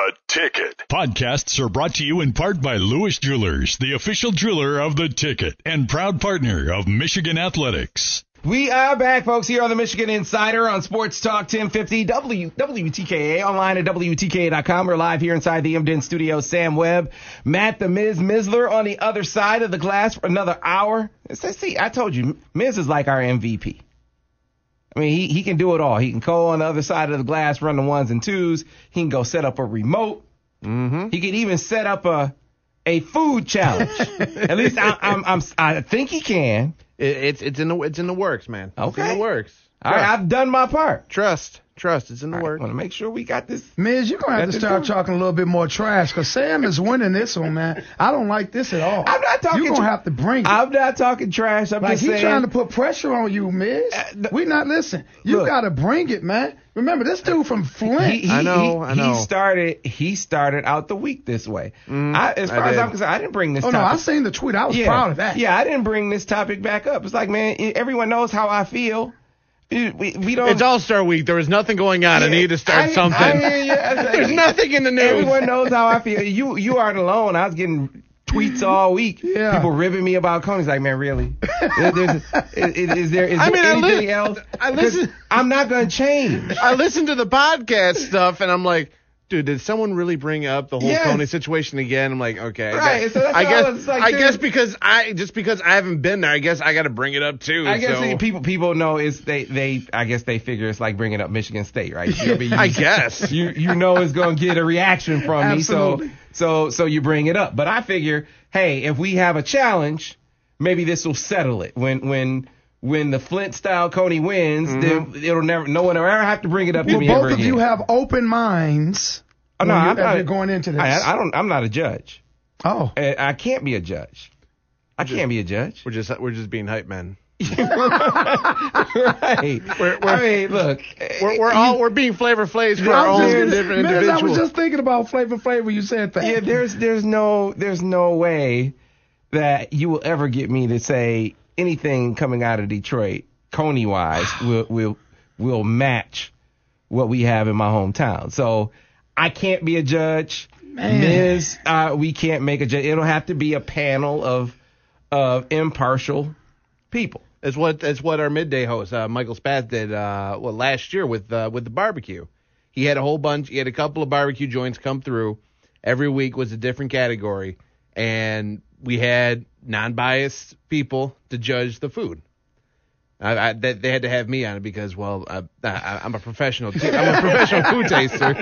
The Ticket. Podcasts are brought to you in part by Lewis Jewelers, the official jeweler of The Ticket and proud partner of Michigan Athletics. We are back, folks, here on the Michigan Insider on Sports Talk 1050 WTKA, online at WTKA.com. We're live here inside the Emden studio. Sam Webb, Matt the Miz Mizler on the other side of the glass for another hour. See, I told you, Miz is like our MVP. I mean, he can do it all. He can go on the other side of the glass, run the ones and twos. He can go set up a remote. Mm-hmm. He can even set up a food challenge. At least I think he can. It's in the works, man. Okay. It's in the works. All right, I've done my part. Trust. It's in the works. I want to make sure we got this. Miz, you're going to have to start talking a little bit more trash because Sam is winning this one, man. I don't like this at all. I'm not talking. You're going to have to bring it. I'm not talking trash. I'm just saying. He's trying to put pressure on you, Miz. We not listening. You got to bring it, man. Remember, this dude from Flint. I know. He started out the week this way. As far as I'm concerned, I didn't bring this topic. No, I seen the tweet. I was proud of that. Yeah, I didn't bring this topic back up. It's like, man, everyone knows how I feel. We don't. It's All-Star Week. There was nothing going on. I need to start something. There's nothing in the news. Everyone knows how I feel. You aren't alone. I was getting tweets all week. Yeah. People ribbing me about Coney. It's like, man, really? Is there anything else? I'm not going to change. I listened to the podcast stuff, and I'm like, dude, did someone really bring up the whole Coney situation again? I'm like, okay. Right. I guess because I haven't been there, I guess I got to bring it up too. I guess people know I guess they figure it's like bringing up Michigan State, right? I guess. You know it's going to get a reaction from me, Absolutely. so you bring it up. But I figure, hey, if we have a challenge, maybe this will settle it. When the Flint style Coney wins, then no one will ever have to bring it up to me ever again. Both of you have open minds. Oh, no, I'm not going into this. I'm not a judge. Oh, I can't be a judge. Can't be a judge. We're just being hype men. Right. Look, we're being Flavor Flays for our own different individuals. I was just thinking about Flavor Flav when you said that. Yeah, there's no way that you will ever get me to say anything coming out of Detroit, Coney wise, will match what we have in my hometown. So I can't be a judge. Miz, we can't make a judge. It'll have to be a panel of impartial people. It's what our midday host Michael Spath did last year with the barbecue. He had a couple of barbecue joints come through. Every week was a different category, and we had non-biased people to judge the food. They had to have me on it because, I'm a professional. I'm a professional food taster,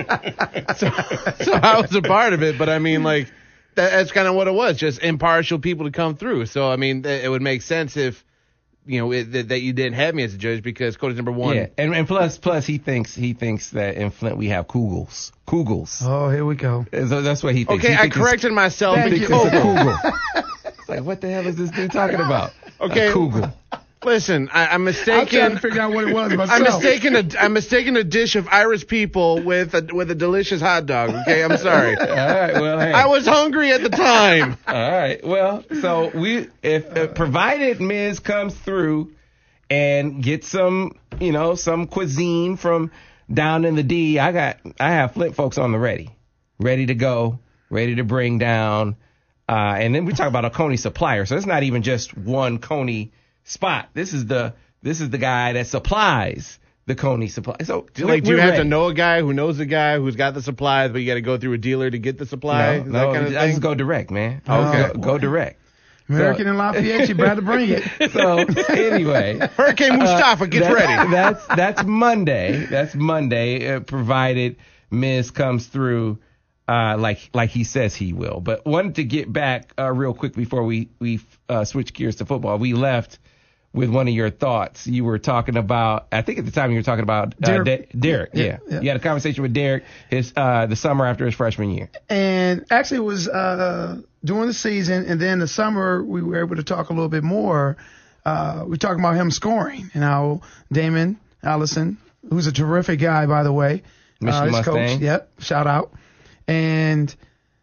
so I was a part of it. But I mean, like, that's kind of what it was, just impartial people to come through. So I mean, it would make sense if that you didn't have me as a judge because Cody's number one. Yeah, and plus he thinks that in Flint we have Kugels. Oh, here we go. So that's what he thinks. Okay, I corrected myself. He thinks it's a Kugel. It's like, what the hell is this dude talking about? Okay, a Kugel. Listen, I'm mistaken. I'm trying to figure out what it was myself. I'm mistaken a dish of Irish people with a delicious hot dog. Okay, I'm sorry. All right, well, hey. I was hungry at the time. All right, well, so if provided Miz comes through and gets some cuisine from down in the D, I have Flint folks on the ready to go, ready to bring down, and then we talk about a Coney supplier, so it's not even just one Coney spot. This is the guy that supplies the Coney supply. So do you have to know a guy who knows a guy who's got the supplies, but you got to go through a dealer to get the supply? No, I just go direct, man. Okay, go direct. American and Lafayette, you better bring it. So anyway, Hurricane Mustafa, get ready. That's Monday. That's Monday. Provided Miz comes through like he says he will. But wanted to get back real quick before we switch gears to football. We left with one of your thoughts. You were talking about, I think at the time you were talking about Derek. Yeah. You had a conversation with Derek the summer after his freshman year. And actually it was during the season, and then the summer we were able to talk a little bit more. We talked about him scoring and how Damon Allison, who's a terrific guy, by the way. Michigan Mustang. Coach, yep, shout out. And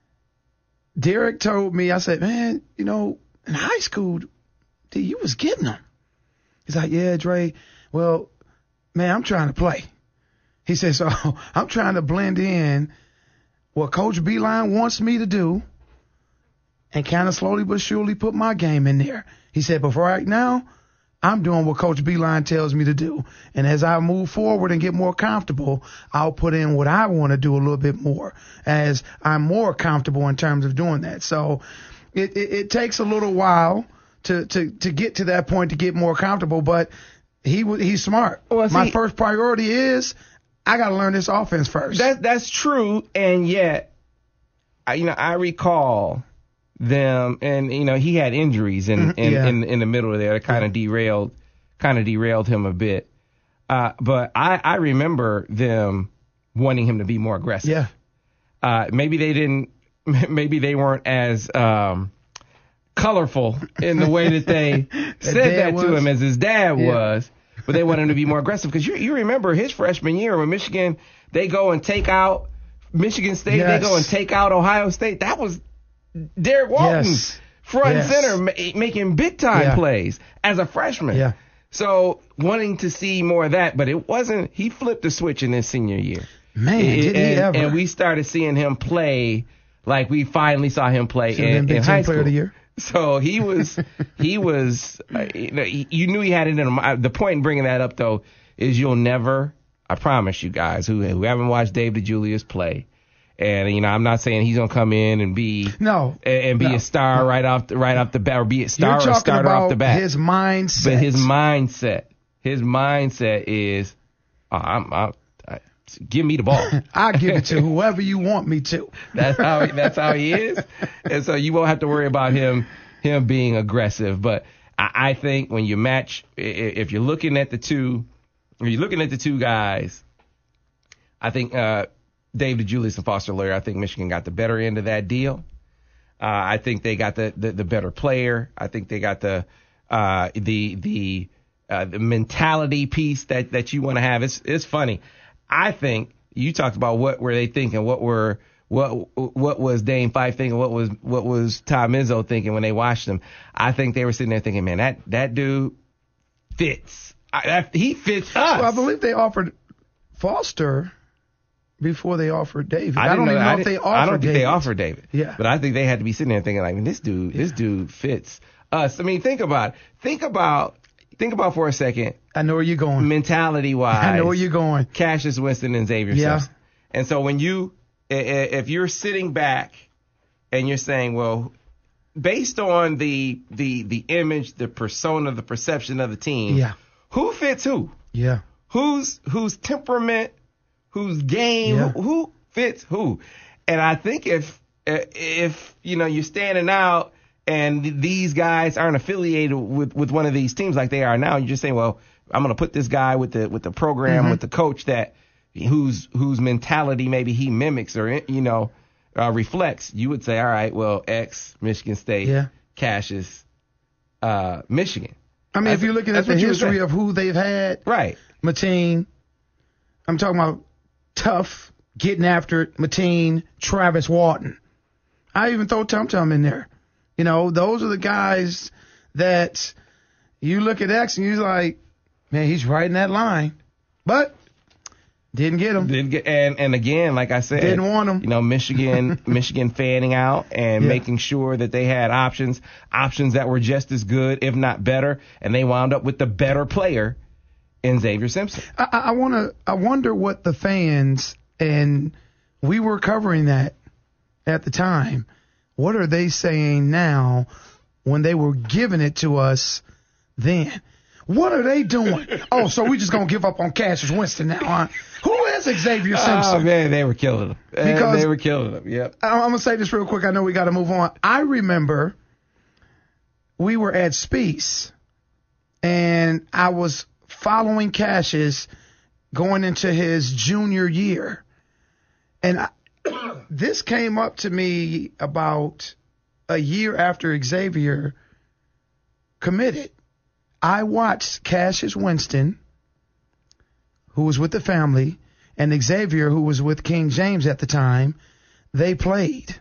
Derek told me, I said, man, in high school, dude, you was getting them. He's like, yeah, Dre, well, man, I'm trying to play. He said, so I'm trying to blend in what Coach Beilein wants me to do and kind of slowly but surely put my game in there. He said, but for right now, I'm doing what Coach Beilein tells me to do. And as I move forward and get more comfortable, I'll put in what I want to do a little bit more as I'm more comfortable in terms of doing that. So it takes a little while to get to that point to get more comfortable, but he's smart. Well, see, my first priority is I got to learn this offense first. That's true, and yet, I recall them, and he had injuries in the middle of there that kind of derailed him a bit. But I remember them wanting him to be more aggressive. Yeah. Maybe they weren't as colorful in the way that they said that to him as his dad was, but they want him to be more aggressive. Because you remember his freshman year when Michigan, they go and take out Michigan State, they go and take out Ohio State. That was Derek Walton front and center making big time plays as a freshman. Yeah. So wanting to see more of that, but it wasn't. He flipped the switch in his senior year. Man, did he ever? And we started seeing him play like we finally saw him play in high school. Player of the year. So he was, you knew he had it in him. The point in bringing that up, though, is you'll never, I promise you guys who haven't watched David DeJulius play, and I'm not saying he's gonna come in and be a star right off the bat, or be a star or a starter off the bat. His mindset. But his mindset is, give me the ball. I'll give it to whoever you want me to. That's how he is. And so you won't have to worry about him being aggressive. But I think when you match, if you're looking at the two guys, I think David DeJulius and Foster Loyer, I think Michigan got the better end of that deal. I think they got the better player. I think they got the mentality piece that you want to have. It's funny. I think you talked about what were they thinking, what was Dane Fife thinking, what was Tom Izzo thinking when they watched him. I think they were sitting there thinking, man, that dude fits. He fits us. Well, I believe they offered Foster before they offered David. I don't even know if they offered David. I don't think they offered David. Yeah. But I think they had to be sitting there thinking, like, man, this dude fits us. I mean, think about for a second. I know where you're going. Mentality-wise. I know where you're going. Cassius Winston and Xavier Simpson. And so if you're sitting back and you're saying, well, based on the image, the persona, the perception of the team, who fits who? Yeah. Whose temperament, whose game, who fits who? And I think if you're standing out and these guys aren't affiliated with one of these teams like they are now, you just say, well, I'm going to put this guy with the program, with the coach that whose mentality maybe he mimics or reflects. You would say, all right, well, X Michigan State, Cassius, Michigan. I mean, if you're looking at the history of who they've had, right? Mateen, I'm talking about tough, getting after it. Mateen, Travis Walton. I even throw Tum Tum in there. Those are the guys that you look at X and you're like, man, he's right in that line. But didn't get him. And again, like I said, didn't want him. Michigan fanning out and making sure that they had options that were just as good, if not better, and they wound up with the better player in Xavier Simpson. I wonder what the fans, and we were covering that at the time, what are they saying now when they were giving it to us then? What are they doing? Oh, so we just going to give up on Cassius Winston now, huh? Who is Xavier Simpson? Oh, man, they were killing him. They were killing him, yep. I'm going to say this real quick. I know we got to move on. I remember we were at Speece, and I was following Cassius going into his junior year. And this came up to me about a year after Xavier committed. I watched Cassius Winston, who was with the family, and Xavier, who was with King James at the time. They played.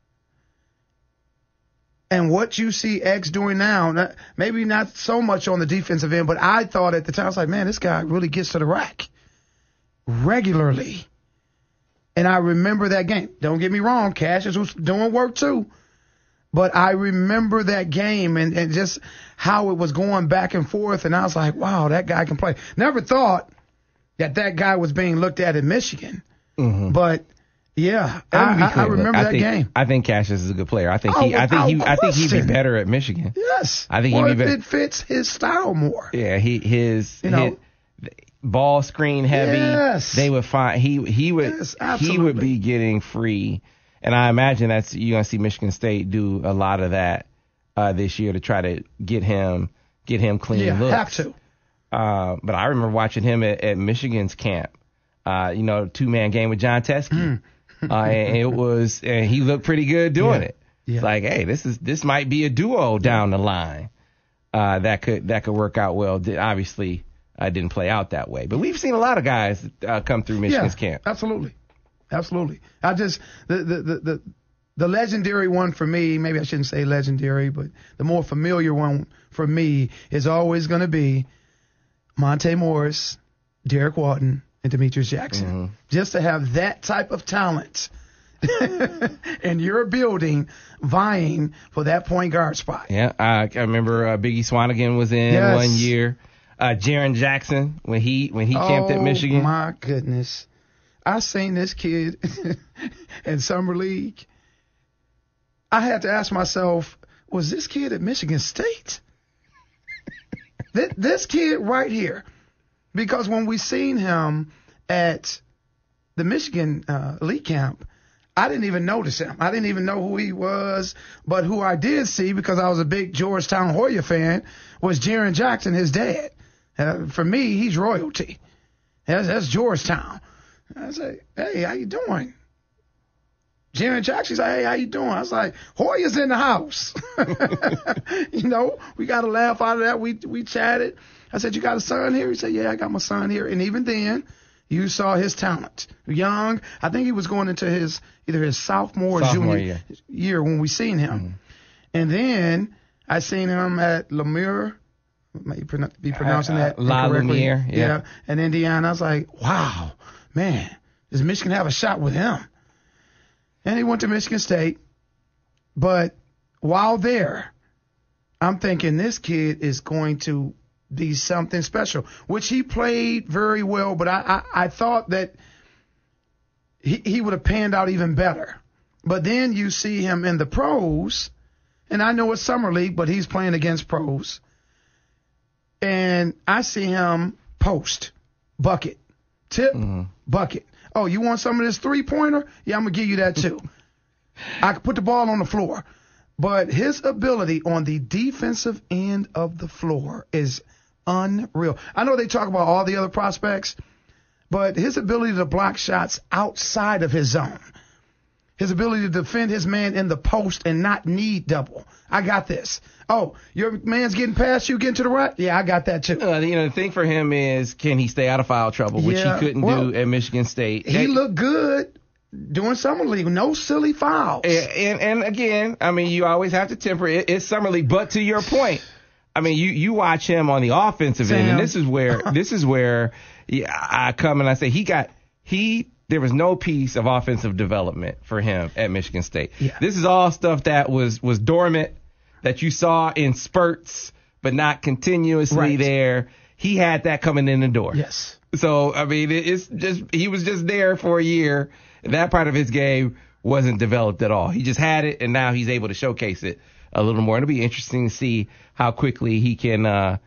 And what you see X doing now, maybe not so much on the defensive end, but I thought at the time, I was like, man, this guy really gets to the rack regularly. And I remember that game. Don't get me wrong, Cassius was doing work too. But I remember that game and just how it was going back and forth. And I was like, wow, that guy can play. Never thought that guy was being looked at in Michigan. Mm-hmm. But yeah, I remember that game. I think Cassius is a good player. I think he'd be better at Michigan. Yes. I think he'd be better. It fits his style more. Yeah, his ball screen heavy. Yes. They would find he would be getting free. And I imagine you're going to see Michigan State do a lot of that this year to try to get him clean looks. Have to. But I remember watching him at Michigan's camp. 2-man game with John Teskey. And he looked pretty good doing it. Yeah. It's like, hey, this might be a duo down the line that could work out well. Obviously, didn't play out that way. But we've seen a lot of guys come through Michigan's camp. Absolutely. I just the legendary one for me, maybe I shouldn't say legendary, but the more familiar one for me is always going to be Monte Morris, Derek Walton, and Demetrius Jackson. Mm-hmm. Just to have that type of talent in your building vying for that point guard spot. Yeah, I remember Biggie Swanigan was in one year. Jaren Jackson when he camped at Michigan. Oh my goodness. I seen this kid in summer league. I had to ask myself, was this kid at Michigan State? This kid right here. Because when we seen him at the Michigan elite camp, I didn't even notice him. I didn't even know who he was. But who I did see, because I was a big Georgetown Hoya fan, was Jaren Jackson, his dad. For me, he's royalty. That's Georgetown. I say, hey, how you doing? Jaren Jackson said, hey, how you doing? I was like, Hoya's in the house. We got a laugh out of that. We chatted. I said, you got a son here? He said, yeah, I got my son here. And even then, you saw his talent. Young. I think he was going into either his sophomore or junior year when we seen him. Mm-hmm. And then I seen him at Lemire. Might be pronouncing that incorrectly. Lemire, yeah. And Indiana. I was like, wow, man, does Michigan have a shot with him? And he went to Michigan State. But while there, I'm thinking this kid is going to be something special, which he played very well. But I thought that he would have panned out even better. But then you see him in the pros, and I know it's summer league, but he's playing against pros. And I see him post, bucket, tip, bucket. Oh, you want some of this three-pointer? Yeah, I'm going to give you that too. I can put the ball on the floor. But his ability on the defensive end of the floor is unreal. I know they talk about all the other prospects, but his ability to block shots outside of his zone, his ability to defend his man in the post and not need double. I got this. Oh, your man's getting past you, getting to the right? Yeah, I got that too. The thing for him is, can he stay out of foul trouble, which he couldn't do at Michigan State. He looked good doing summer league. No silly fouls. And again, you always have to temper it. It's summer league. But to your point, you watch him on the offensive end, and this is where I come and I say there was no piece of offensive development for him at Michigan State. Yeah. This is all stuff that was dormant, that you saw in spurts, but not continuously there. He had that coming in the door. Yes. So, it's just, he was just there for a year. That part of his game wasn't developed at all. He just had it, and now he's able to showcase it a little more. It'll be interesting to see how quickly he can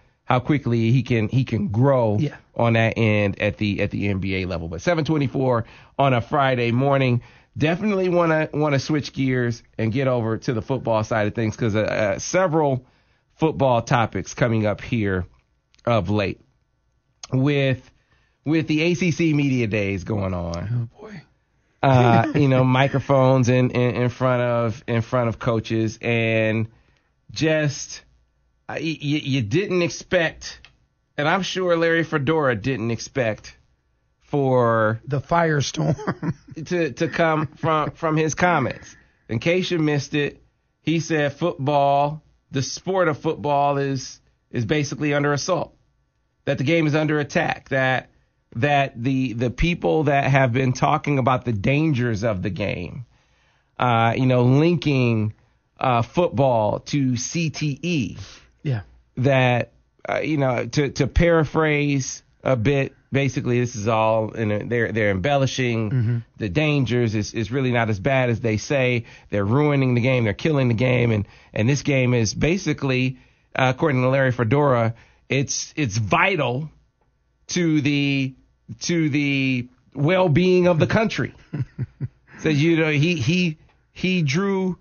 grow on that end at the NBA level. But 7:24 on a Friday morning. Definitely want to switch gears and get over to the football side of things, because several football topics coming up here of late with the ACC media days going on. Oh boy. Microphones in front of coaches, and just you didn't expect, and I'm sure Larry Fedora didn't expect for the firestorm to come from his comments. In case you missed it, he said football, the sport of football, is basically under assault, that the game is under attack, that that the people that have been talking about the dangers of the game, linking football to CTE, that to paraphrase a bit, basically this is all they're embellishing the dangers. It's really not as bad as they say. They're ruining the game. They're killing the game, and this game is basically, according to Larry Fedora, it's vital to the well-being of the country. So he drew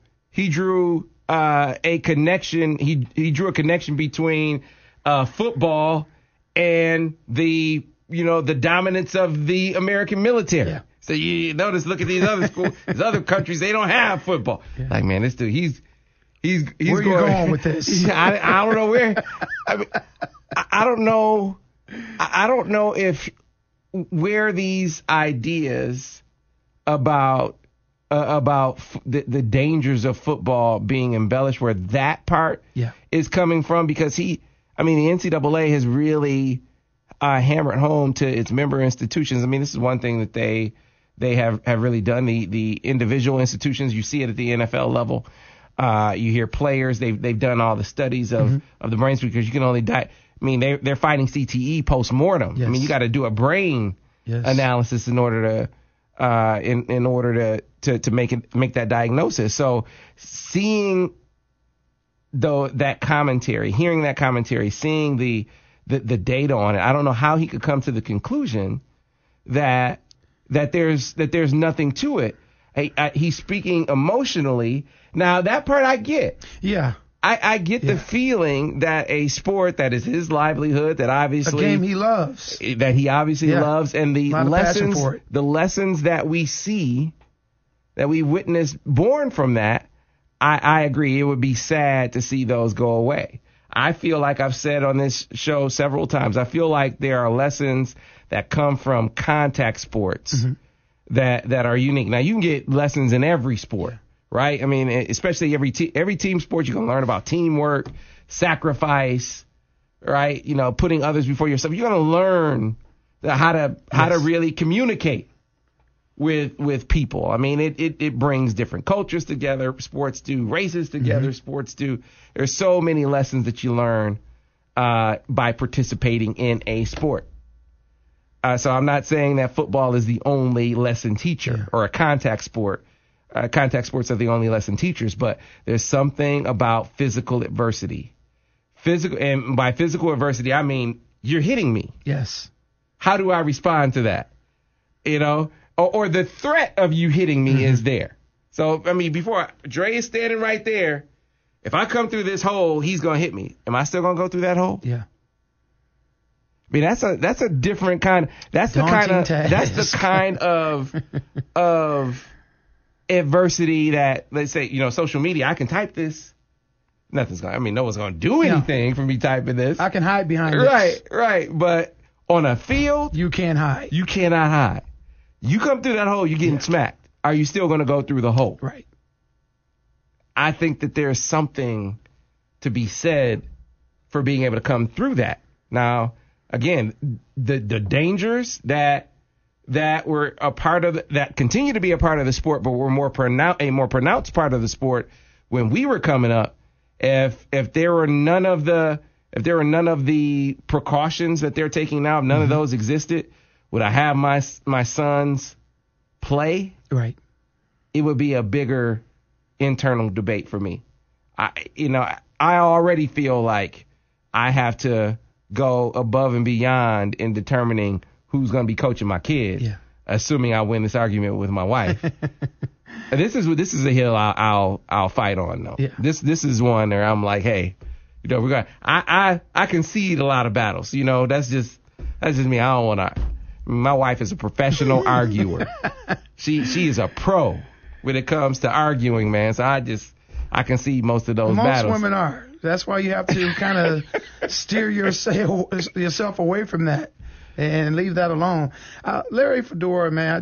a connection. He drew a connection between football and the dominance of the American military. Yeah. So you notice, look at these other schools, these other countries, they don't have football. Yeah. Like, man, this dude, he's where are you going with this? I don't know where. I don't know. I don't know if where these ideas about the dangers of football being embellished, where that part is coming from, because the NCAA has really hammered home to its member institutions. I mean, this is one thing that they have really done. The individual institutions, you see it at the NFL level. You hear players, they've done all the studies of the brains, because you can only die. I mean, they're fighting CTE post-mortem. Yes. I mean, you got to do a brain analysis in order to in order to make that diagnosis. So seeing that commentary, hearing that commentary, seeing the data on it, I don't know how he could come to the conclusion that there's nothing to it. He's speaking emotionally. Now that part I get. Yeah. I get the feeling that a sport that is his livelihood, that obviously a game he loves, that he obviously loves, and the lessons that we see, that we witness born from that, I agree. It would be sad to see those go away. I feel like I've said on this show several times, I feel like there are lessons that come from contact sports that are unique. Now, you can get lessons in every sport. Right? I mean, especially every team sport, you can learn about teamwork, sacrifice, right? Putting others before yourself. You're going to learn how to really communicate with people. I mean, it brings different cultures together. Sports do, races together. Sports do. There's so many lessons that you learn by participating in a sport. So I'm not saying that football is the only lesson teacher or a contact sport. Contact sports are the only lesson teachers, but there's something about physical adversity. And by physical adversity, I mean you're hitting me. Yes. How do I respond to that? Or the threat of you hitting me is there. So, I mean, Dre is standing right there. If I come through this hole, he's going to hit me. Am I still going to go through that hole? Yeah. I mean, that's a different kind. That's the kind of adversity that, let's say, social media, I can type this. No one's going to do anything for me typing this. I can hide behind this. Right. But on a field, you can't hide. You cannot hide. You come through that hole, you're getting smacked. Are you still going to go through the hole? Right. I think that there's something to be said for being able to come through that. Now, again, the dangers that were a part of that continue to be a part of the sport, but were a more pronounced part of the sport when we were coming up. If there were none of the precautions that they're taking now, if none of those existed, would I have my sons play? Right. It would be a bigger internal debate for me. I already feel like I have to go above and beyond in determining who's going to be coaching my kid, assuming I win this argument with my wife. This is a hill I'll fight on though. Yeah. This is one where I'm like, hey, I concede a lot of battles. That's just me. I don't want to. My wife is a professional arguer. She is a pro when it comes to arguing, man. So I concede most of those battles. Most women are. That's why you have to kind of steer yourself away from that. And leave that alone. Larry Fedora, man,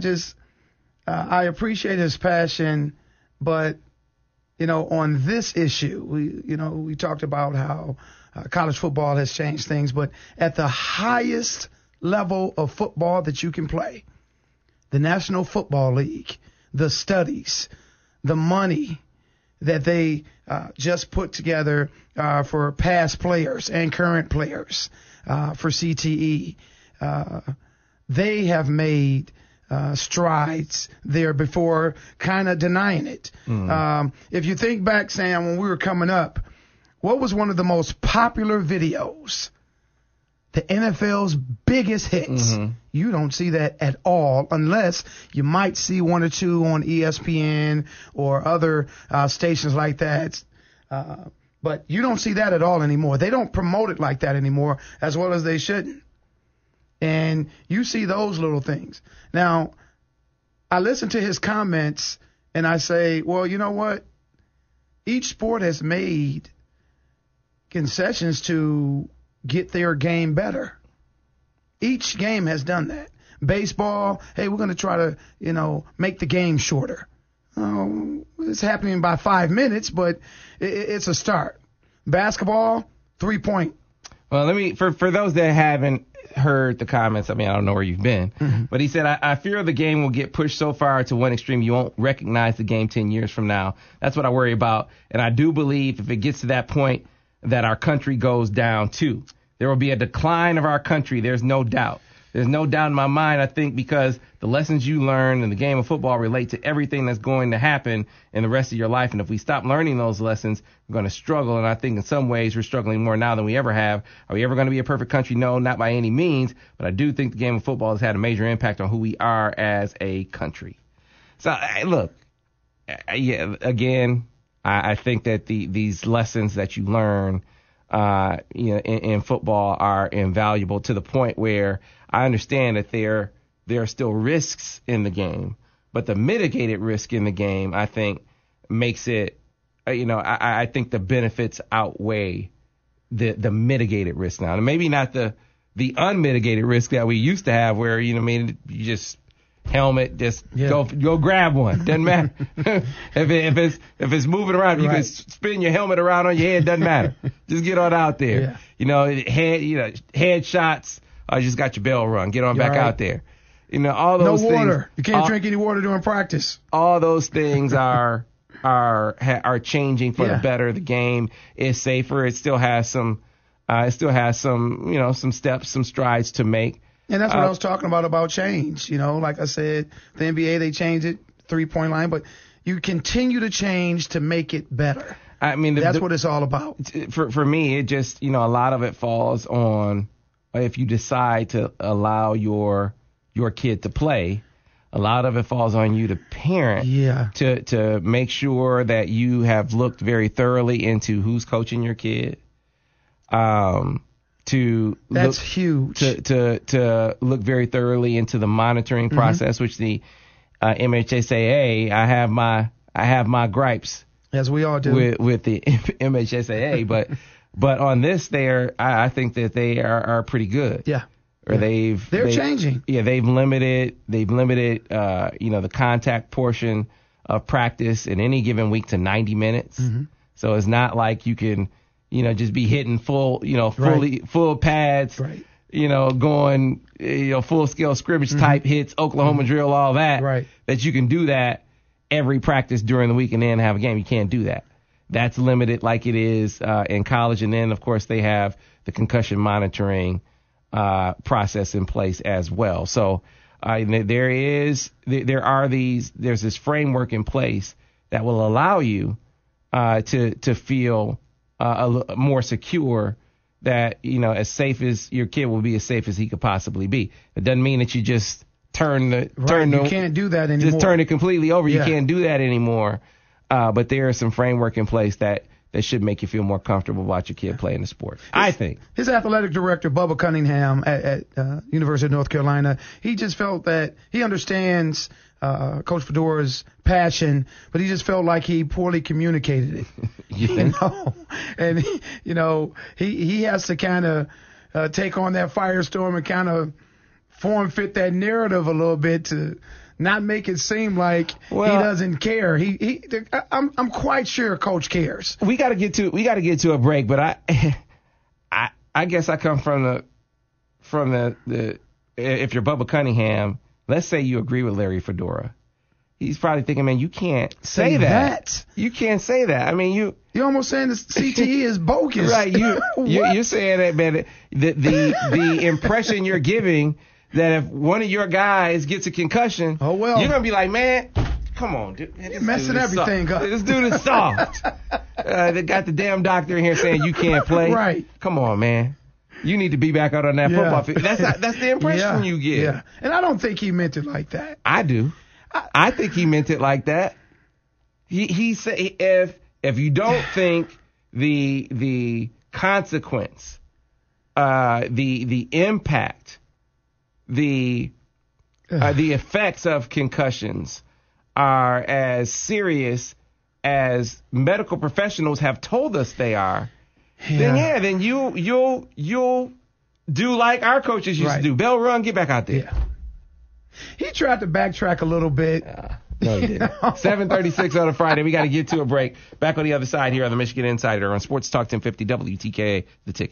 I appreciate his passion, but, on this issue, we talked about how college football has changed things, but at the highest level of football that you can play. The National Football League, the studies, the money that they just put together for past players and current players for CTE. They have made strides there before kind of denying it. If you think back, Sam, when we were coming up, what was one of the most popular videos? The NFL's biggest hits. You don't see that at all unless you might see one or two on ESPN or other stations like that. But you don't see that at all anymore. They don't promote it like that anymore as well as they shouldn't. And you see those little things. Now, I listen to his comments and I say, well, you know what? Each sport has made concessions to get their game better. Each game has done that. Baseball, hey, we're going to try to, make the game shorter. It's happening by 5 minutes, but it's a start. Basketball, 3-point. Well, let me, for those that haven't heard the comments, I mean, I don't know where you've been, but he said, I fear the game will get pushed so far to one extreme you won't recognize the game 10 years from now. That's what I worry about. And I do believe if it gets to that point that our country goes down too. There will be a decline of our country. There's no doubt. There's no doubt in my mind, I think, because the lessons you learn in the game of football relate to everything that's going to happen in the rest of your life. And if we stop learning those lessons, we're going to struggle. And I think in some ways we're struggling more now than we ever have. Are we ever going to be a perfect country? No, not by any means. But I do think the game of football has had a major impact on who we are as a country. So, look, again, I think that these lessons that you learn in football are invaluable to the point where I understand that there are still risks in the game, but the mitigated risk in the game, I think, makes it, I think the benefits outweigh the mitigated risk now. And maybe not the unmitigated risk that we used to have where, you just helmet, go grab one. Doesn't matter. if it's moving around, you can spin your helmet around on your head. Doesn't matter. Just get on out there. Head shots. I just got your bell rung. Get on back out there. All those things. No water. You can't drink any water during practice. All those things are changing for the better. The game is safer. It still has some some steps, some strides to make. And that's what I was talking about change. Like I said, the NBA, they changed it, 3-point line, but you continue to change to make it better. I mean, that's what it's all about. For me, it just, a lot of it falls on if you decide to allow your kid to play. A lot of it falls on you, the parent, to make sure that you have looked very thoroughly into who's coaching your kid. That's huge. To look very thoroughly into the monitoring process, which the MHSAA, I have my gripes, as we all do, with the MHSAA, but on this, I think that they are pretty good. Yeah. Or they're changing. Yeah, they've limited the contact portion of practice in any given week to 90 minutes. So it's not like you can just be hitting full pads, going, full scale scrimmage type hits, Oklahoma drill, all that, that you can do that every practice during the week and then have a game. You can't do that. That's limited like it is in college. And then, of course, they have the concussion monitoring process in place as well. So there's this framework in place that will allow you to feel more secure, that as safe as your kid will be, as safe as he could possibly be. It doesn't mean that you just you can't do that anymore. Just turn it completely over. You can't do that anymore. But there is some framework in place that should make you feel more comfortable about your kid playing the sport. I think his athletic director, Bubba Cunningham at University of North Carolina, he just felt that he understands Coach Fedora's passion, but he just felt like he poorly communicated it. You think? And he has to kind of take on that firestorm and kind of form fit that narrative a little bit to not make it seem like he doesn't care. I'm quite sure Coach cares. We got to get to a break, but I guess I come from the if you're Bubba Cunningham, let's say you agree with Larry Fedora. He's probably thinking, man, you can't say that. You can't say that. I mean, you're almost saying the CTE is bogus. Right. You're saying that, man, the impression you're giving that if one of your guys gets a concussion, oh, well, you're going to be like, man, come on, dude. Man, you're messing everything up. This dude is soft. They got the damn doctor in here saying you can't play. Right. Come on, man. You need to be back out on that football field. That's the impression you get. Yeah. And I don't think he meant it like that. I do. I think he meant it like that. He said if you don't think the consequence, the impact, the effects of concussions are as serious as medical professionals have told us they are, then you'll do like our coaches used to do. Bell run, get back out there. Yeah. He tried to backtrack a little bit. No, he didn't. 7:36 on a Friday. We got to get to a break. Back on the other side here on the Michigan Insider on Sports Talk 1050 WTKA, The Ticket.